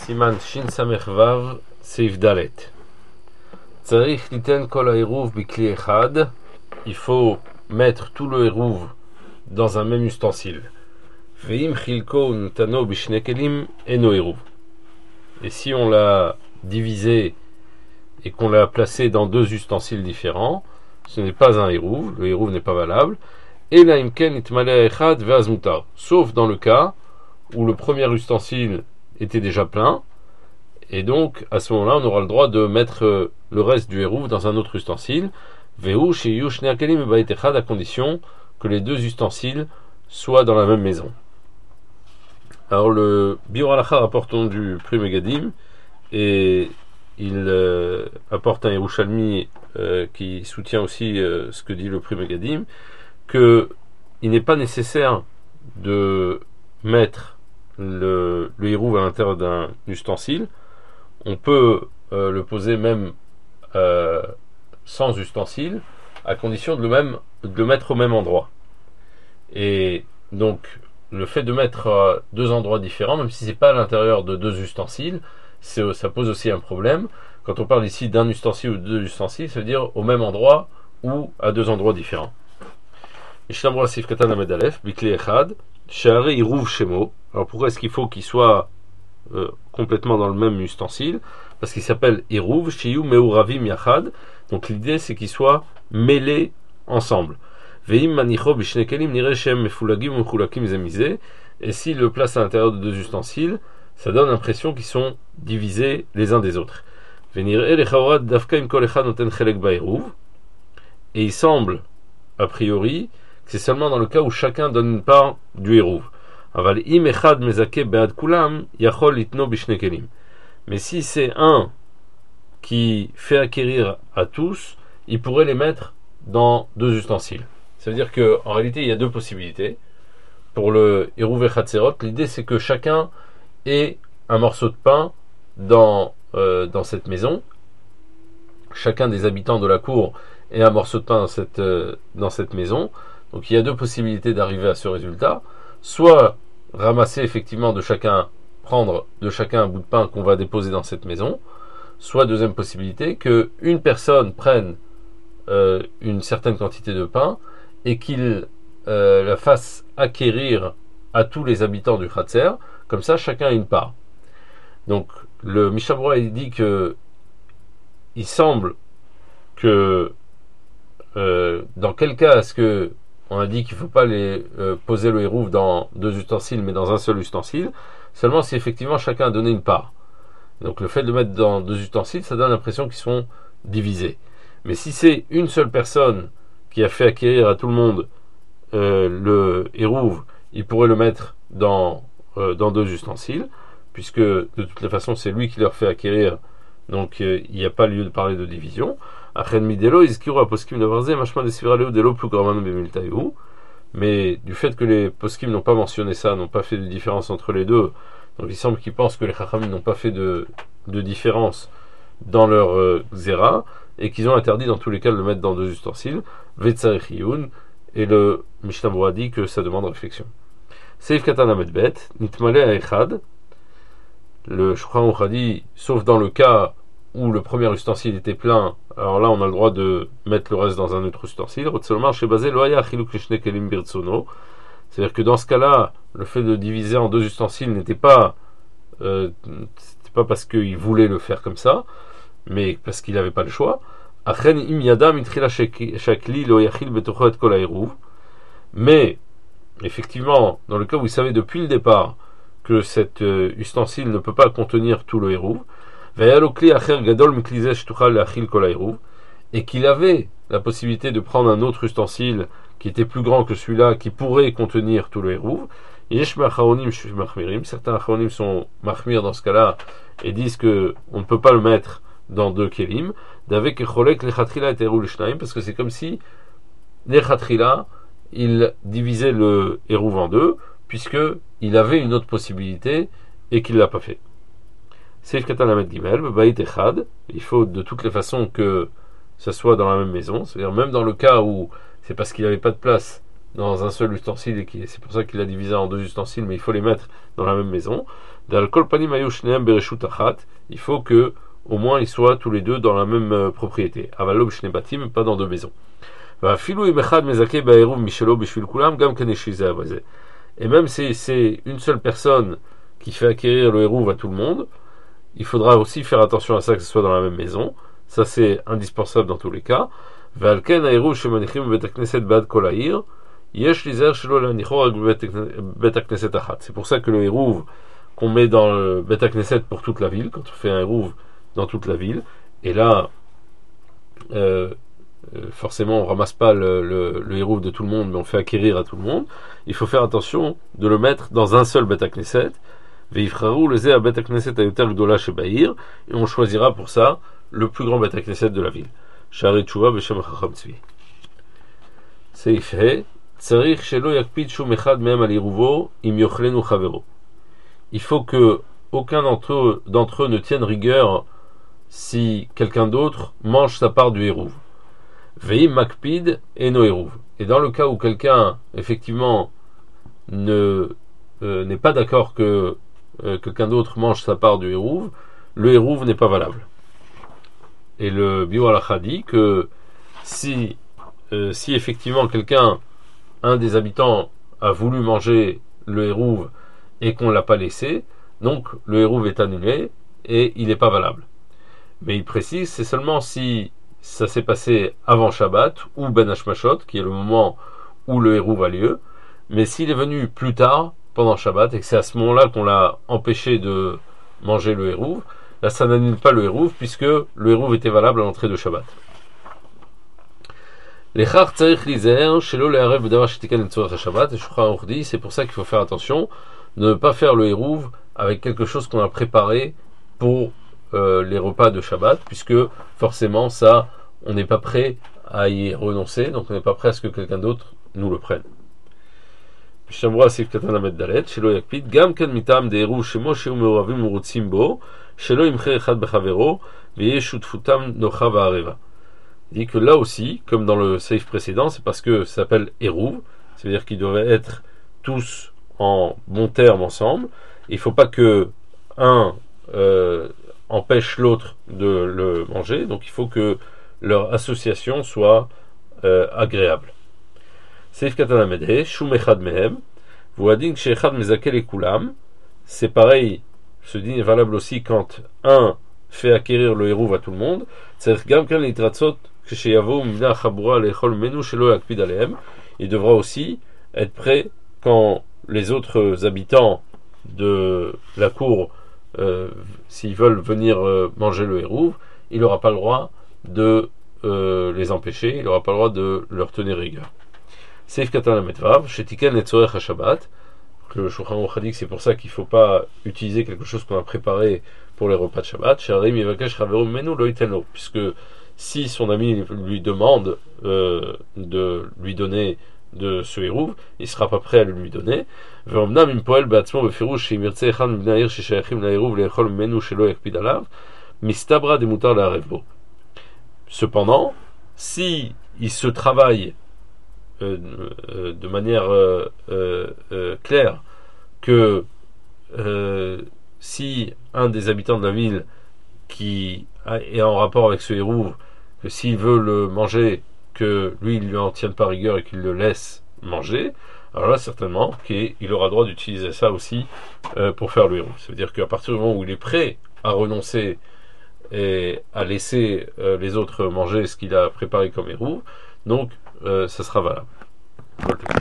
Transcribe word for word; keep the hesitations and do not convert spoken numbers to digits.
Siman Shin Samech Vav Seif Dalet. Tzarich liten kol ha'eruv bikli echad. Il faut mettre tout le eruv dans un même ustensile. Veim chilko nutano bishne kelim eno eruv. Et si on l'a divisé et qu'on l'a placé dans deux ustensiles différents, ce n'est pas un eruv, le eruv n'est pas valable. Et la imken itmale echad ve'az mutar. Sauf dans le cas où le premier ustensile était déjà plein, et donc à ce moment-là on aura le droit de mettre le reste du eruv dans un autre ustensile, vehu sheyu shnei hakelim bebait echad, à condition que les deux ustensiles soient dans la même maison. Alors le Biur Halacha rapporte du Pri Megadim, et il euh, apporte un Yerushalmi euh, qui soutient aussi euh, ce que dit le Pri Megadim, que il n'est pas nécessaire de mettre le, le eruv à l'intérieur d'un ustensile. On peut euh, le poser même euh, sans ustensile, à condition de le, même, de le mettre au même endroit. Et donc le fait de mettre à deux endroits différents, même si c'est pas à l'intérieur de deux ustensiles, c'est, ça pose aussi un problème. Quand on parle ici d'un ustensile ou de deux ustensiles, ça veut dire au même endroit ou à deux endroits différents. Alors pourquoi est-ce qu'il faut qu'il soit euh, complètement dans le même ustensile? Parce qu'il s'appelle eruv shiyu meuravim yachad. Donc l'idée c'est qu'ils soient mêlés ensemble. Et si le place à l'intérieur de deux ustensiles, ça donne l'impression qu'ils sont divisés les uns des autres. Et il semble, a priori, que c'est seulement dans le cas où chacun donne une part du eruv. Mais si c'est un qui fait acquérir à tous, il pourrait les mettre dans deux ustensiles. Ça veut dire qu'en réalité, il y a deux possibilités. Pour le eruv echad serot, l'idée c'est que chacun ait un morceau de pain dans, euh, dans cette maison. Chacun des habitants de la cour ait un morceau de pain dans cette, euh, dans cette maison. Donc il y a deux possibilités d'arriver à ce résultat. Soit ramasser effectivement de chacun, prendre de chacun un bout de pain qu'on va déposer dans cette maison. Soit deuxième possibilité, que une personne prenne euh, une certaine quantité de pain et qu'il euh, la fasse acquérir à tous les habitants du Khatser. Comme ça, chacun a une part. Donc le Mishnah Berurah il dit que il semble que euh, dans quel cas est-ce que on a dit qu'il ne faut pas les, euh, poser le eruv dans deux ustensiles, mais dans un seul ustensile, seulement si effectivement chacun a donné une part. Donc le fait de mettre dans deux ustensiles, ça donne l'impression qu'ils sont divisés. Mais si c'est une seule personne qui a fait acquérir à tout le monde euh, le eruv, il pourrait le mettre dans, euh, dans deux ustensiles, puisque de toutes les façons c'est lui qui leur fait acquérir, donc euh, il n'y a pas lieu de parler de division. Mais du fait que les poskim n'ont pas mentionné ça, n'ont pas fait de différence entre les deux, donc il semble qu'ils pensent que les chachamim n'ont pas fait de, de différence dans leur euh, zera, et qu'ils ont interdit dans tous les cas de le mettre dans deux ustensiles, vetzarechiyun, et le Mishnah Berurah dit que ça demande réflexion. Seif katan amedbet, nitmale echad, le Shulchan Aruch dit, sauf dans le cas où le premier ustensile était plein, alors là on a le droit de mettre le reste dans un autre ustensile. C'est-à-dire que dans ce cas-là, le fait de diviser en deux ustensiles n'était pas, euh, c'était pas parce qu'il voulait le faire comme ça, mais parce qu'il n'avait pas le choix. Mais effectivement, dans le cas où il savait depuis le départ que cet euh, ustensile ne peut pas contenir tout le eruv, et qu'il avait la possibilité de prendre un autre ustensile qui était plus grand que celui-là, qui pourrait contenir tout le eruv. Certains acharonim sont machmir dans ce cas-là et disent que on ne peut pas le mettre dans deux kelim, parce que c'est comme si l'echatchila il divisait le eruv en deux, puisque il avait une autre possibilité et qu'il ne l'a pas fait. Il faut de toutes les façons que ça soit dans la même maison, c'est-à-dire même dans le cas où c'est parce qu'il n'avait pas de place dans un seul ustensile et c'est pour ça qu'il a divisé en deux ustensiles, mais il faut les mettre dans la même maison. Dans kol panim hayu shneim bereshut achat, il faut que au moins ils soient tous les deux dans la même euh, propriété. Aval lo b'shnei batim, pas dans deux maisons. Va'afilu im echad mezake ba'eruv mishelo b'shvil kulam, gam ken yesh lizer bazeh. Et même si c'est une seule personne qui fait acquérir le hérouv à tout le monde, il faudra aussi faire attention à ça, que ce soit dans la même maison. Ça, c'est indispensable dans tous les cas. C'est pour ça que le hérouv qu'on met dans le Bet Knesset pour toute la ville, quand on fait un hérouv dans toute la ville, et là, euh, forcément, on ramasse pas le, le, le hérouv de tout le monde, mais on fait acquérir à tout le monde. Il faut faire attention de le mettre dans un seul Bet Knesset. Et on choisira pour ça le plus grand Bet Knesset de la ville. Sha'arei Tshuva b'Shem Chacham Tzvi. Seif He, tzarich shelo yakpid shum echad mehem al iruvo im yochlenu chavero. Il faut que aucun d'entre eux, d'entre eux ne tienne rigueur si quelqu'un d'autre mange sa part du hérouv. Veim makpid eno hérouv. Et dans le cas où quelqu'un effectivement ne euh, n'est pas d'accord que euh, quelqu'un d'autre mange sa part du hérouv, le hérouv n'est pas valable. Et le Biur Halacha dit que si, euh, si effectivement quelqu'un, un des habitants, a voulu manger le hérouv et qu'on ne l'a pas laissé, donc le hérouv est annulé et il n'est pas valable. Mais il précise, c'est seulement si ça s'est passé avant Shabbat ou Ben Hashmashot, qui est le moment où le hérouv a lieu, mais s'il est venu plus tard, pendant Shabbat, et que c'est à ce moment-là qu'on l'a empêché de manger le hérouv, là, ça n'annule pas le hérouv, puisque le hérouv était valable à l'entrée de Shabbat. L'echach tzarich lizer, shelo le'arev b'davar shetiken letzorech haShabbat, et Shulchan Aruch dit, c'est pour ça qu'il faut faire attention de ne pas faire le hérouv avec quelque chose qu'on a préparé pour euh, les repas de Shabbat, puisque forcément, ça, on n'est pas prêt à y renoncer, donc on n'est pas prêt à ce que quelqu'un d'autre nous le prenne. Shamra Sif Katan Lamed Dalet, shelo yakpid, gam ken mitam de hérouv shemo sheu meoravim urutzim bo, shelo imcher echad bechavero, veye shutfutam nocha va'areva. Il dit que là aussi, comme dans le seif précédent, c'est parce que ça s'appelle hérouv, c'est-à-dire qu'ils devaient être tous en bon terme ensemble. Il ne faut pas que un euh, empêche l'autre de le manger, donc il faut que leur association soit euh, agréable. Seif Katan Lamed He, shum echad mehem, v'uadin she'echad mezakel ekulam. C'est pareil, ce din est valable aussi quand un fait acquérir le hérouv à tout le monde. C'est-à-dire gam kan litratzot ksheyavo mina chabura lechol menu shelo yakpid alehem. Il devra aussi être prêt quand les autres habitants de la cour, euh, s'ils veulent venir euh, manger le hérouv, il n'aura pas le droit de euh, les empêcher, il n'aura pas le droit de leur tenir rigueur. Seif Katan Lamed Vav, shetiken letzorech haShabbat. Le Shulchan Aruch dit que c'est pour ça qu'il ne faut pas utiliser quelque chose qu'on a préparé pour les repas de Shabbat. She'arim yevakesh chavero menu lo yitenlo, puisque si son ami lui demande euh, de lui donner de ce hérouv, il ne sera pas prêt à le lui donner. Ve'omnam im poel be'atzmo befirush she'im yirtzeh echad mibnei ha'ir sheshayachim la'hérouv le'echol menu shelo yakpid alav, mistabra demutar la'arev bo. Cependant, si il se travaille euh, euh, de manière euh, euh, euh, claire que euh, si un des habitants de la ville qui est en rapport avec ce hérouv, que s'il veut le manger, que lui il lui en tienne pas rigueur et qu'il le laisse manger, alors là certainement qu'il aura droit d'utiliser ça aussi euh, pour faire le hérouv. Ça veut dire qu'à partir du moment où il est prêt à renoncer et à laisser euh, les autres manger ce qu'il a préparé comme hérouv, donc euh, ça sera valable.